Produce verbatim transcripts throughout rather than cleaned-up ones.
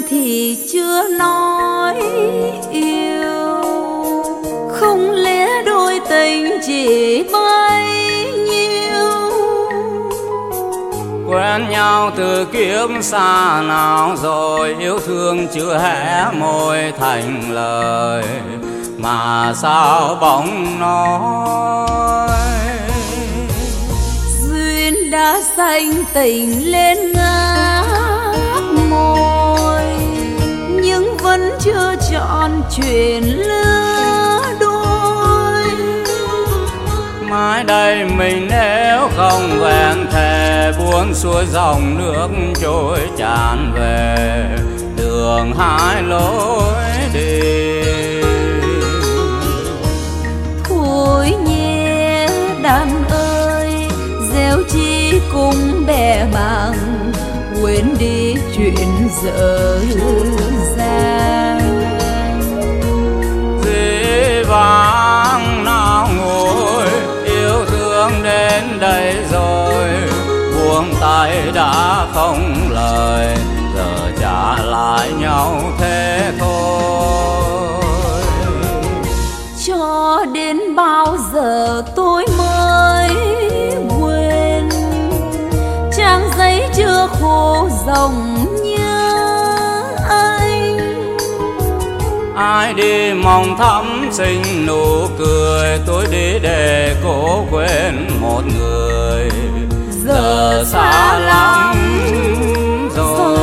thì chưa nói yêu, không lẽ đôi tình chỉ bấy nhiêu. Quen nhau từ kiếp xa nào rồi, yêu thương chưa hé môi thành lời, mà sao bỗng nói. Duyên đã xanh tình lên ngát môi, nhưng vẫn chưa chọn chuyện lứa đôi. Mai đây mình nếu không vẹn thề, buông xuôi dòng nước trôi tràn về đường hai lối đi. Thôi nhé đàn ơi, gieo chi cùng bè bằng, quên đi chuyện dở dang. Dĩ vãng nào ngồi, yêu thương đến đây rồi, buông tay đã không lời, giờ trả lại nhau thế thôi. Cho đến bao giờ tôi mới quên trang giấy chưa khô dòng nhớ anh. Ai đi mong thắm xinh nụ cười, tôi đi để cố quên một người giờ xa lắm rồi.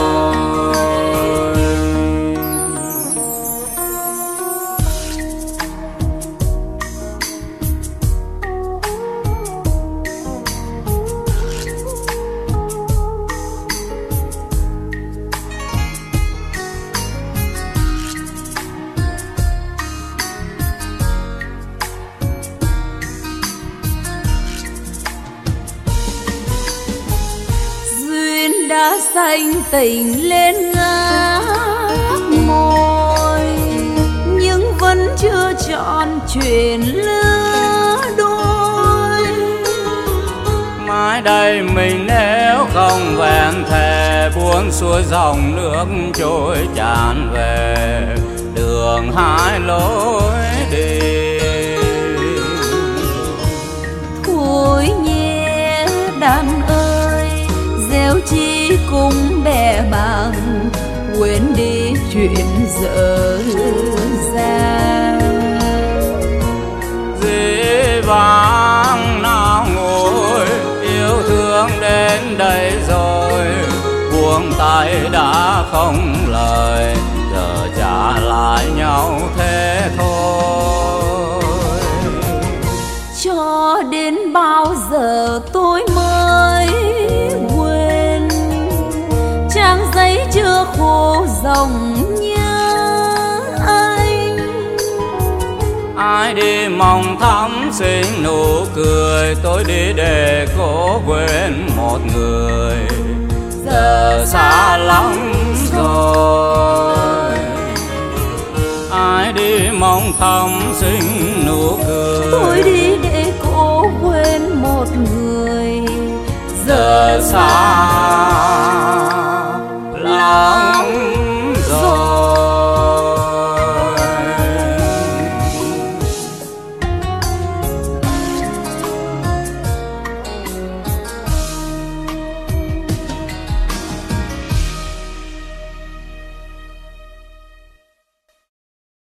Đã xanh tình lên ngát môi, nhưng vẫn chưa chọn chuyện lứa đôi. Mai đây mình nếu không vẹn thề, buông xuôi dòng nước trôi tràn về đường hai lối đi. Thôi nhé đàn ơi, gieo chi cùng bè bằng, quên đi chuyện dở dang. Dĩ vãng nào ngồi, yêu thương đến đây rồi, buông tay đã không lời, giờ trả lại nhau thế thôi. Cho đến bao giờ tôi mới quên trang giấy chưa khô dòng nhớ anh. Ai đi mong thắm xinh nụ cười, tôi đi để cố quên một người giờ xa lắm rồi. Ai đi mong thắm xinh nụ cười, tôi đi để cố quên một người giờ xa